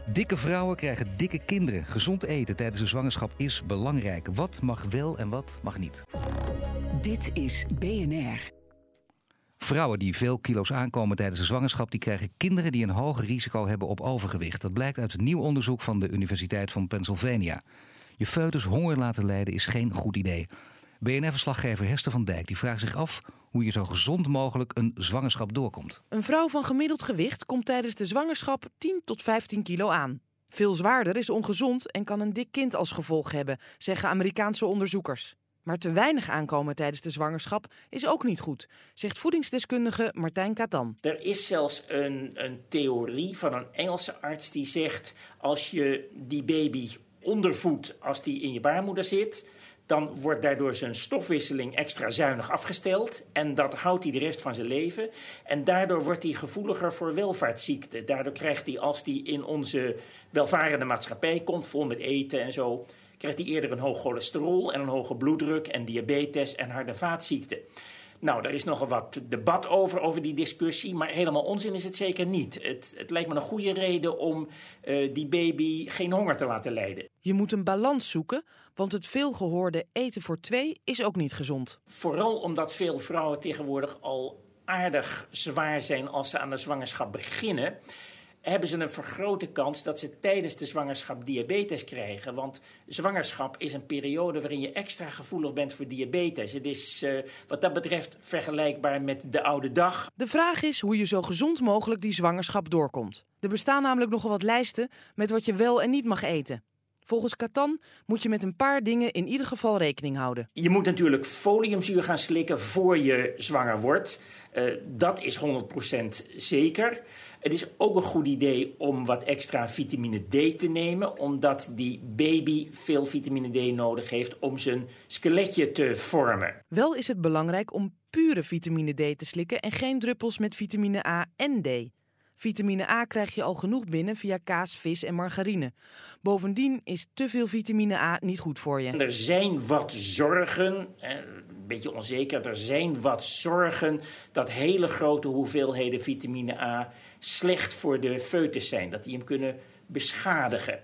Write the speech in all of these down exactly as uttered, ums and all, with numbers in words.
Dikke vrouwen krijgen dikke kinderen. Gezond eten tijdens de zwangerschap is belangrijk. Wat mag wel en wat mag niet? Dit is B N R. Vrouwen die veel kilo's aankomen tijdens de zwangerschap, die krijgen kinderen die een hoger risico hebben op overgewicht. Dat blijkt uit een nieuw onderzoek van de Universiteit van Pennsylvania. Je foetus honger laten lijden is geen goed idee. B N R-verslaggever Hester van Dijk die vraagt zich af hoe je zo gezond mogelijk een zwangerschap doorkomt. Een vrouw van gemiddeld gewicht komt tijdens de zwangerschap tien tot vijftien kilo aan. Veel zwaarder is ongezond en kan een dik kind als gevolg hebben, zeggen Amerikaanse onderzoekers. Maar te weinig aankomen tijdens de zwangerschap is ook niet goed, zegt voedingsdeskundige Martijn Catan. Er is zelfs een, een theorie van een Engelse arts die zegt, als je die baby ondervoedt als die in je baarmoeder zit, dan wordt daardoor zijn stofwisseling extra zuinig afgesteld. En dat houdt hij de rest van zijn leven. En daardoor wordt hij gevoeliger voor welvaartsziekten. Daardoor krijgt hij, als hij in onze welvarende maatschappij komt, vol met eten en zo, krijgt hij eerder een hoog cholesterol en een hoge bloeddruk en diabetes en hart- en vaatziekten. Nou, daar is nogal wat debat over, over die discussie, maar helemaal onzin is het zeker niet. Het, het lijkt me een goede reden om uh, die baby geen honger te laten lijden. Je moet een balans zoeken, want het veelgehoorde eten voor twee is ook niet gezond. Vooral omdat veel vrouwen tegenwoordig al aardig zwaar zijn als ze aan de zwangerschap beginnen, hebben ze een vergrote kans dat ze tijdens de zwangerschap diabetes krijgen. Want zwangerschap is een periode waarin je extra gevoelig bent voor diabetes. Het is uh, wat dat betreft vergelijkbaar met de oude dag. De vraag is hoe je zo gezond mogelijk die zwangerschap doorkomt. Er bestaan namelijk nogal wat lijsten met wat je wel en niet mag eten. Volgens Catan moet je met een paar dingen in ieder geval rekening houden. Je moet natuurlijk foliumzuur gaan slikken voor je zwanger wordt. Uh, dat is honderd procent zeker. Het is ook een goed idee om wat extra vitamine D te nemen, omdat die baby veel vitamine D nodig heeft om zijn skeletje te vormen. Wel is het belangrijk om pure vitamine D te slikken en geen druppels met vitamine A en D. Vitamine A krijg je al genoeg binnen via kaas, vis en margarine. Bovendien is te veel vitamine A niet goed voor je. Er zijn wat zorgen, een beetje onzeker, er zijn wat zorgen dat hele grote hoeveelheden vitamine A slecht voor de foetus zijn. Dat die hem kunnen beschadigen.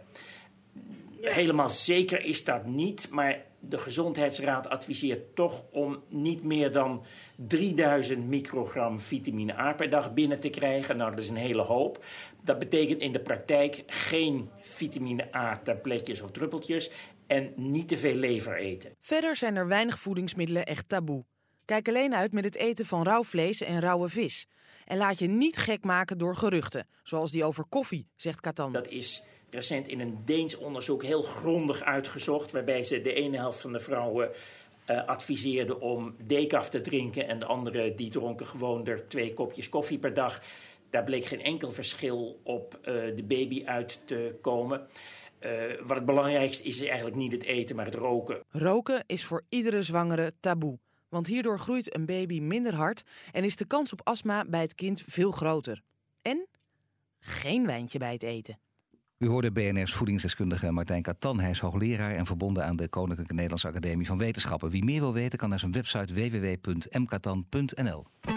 Helemaal zeker is dat niet, maar de Gezondheidsraad adviseert toch om niet meer dan drieduizend microgram vitamine A per dag binnen te krijgen. Nou, dat is een hele hoop. Dat betekent in de praktijk geen vitamine A tabletjes of druppeltjes en niet te veel lever eten. Verder zijn er weinig voedingsmiddelen echt taboe. Kijk alleen uit met het eten van rauw vlees en rauwe vis. En laat je niet gek maken door geruchten, zoals die over koffie, zegt Catan. Dat is recent in een Deens onderzoek heel grondig uitgezocht, waarbij ze de ene helft van de vrouwen uh, adviseerden om decaf te drinken en de andere die dronken gewoon er twee kopjes koffie per dag. Daar bleek geen enkel verschil op uh, de baby uit te komen. Uh, wat het belangrijkste is, is eigenlijk niet het eten, maar het roken. Roken is voor iedere zwangere taboe. Want hierdoor groeit een baby minder hard en is de kans op astma bij het kind veel groter. En geen wijntje bij het eten. U hoorde B N R's voedingsdeskundige Martijn Catan. Hij is hoogleraar en verbonden aan de Koninklijke Nederlandse Academie van Wetenschappen. Wie meer wil weten kan naar zijn website w w w punt m catan punt n l.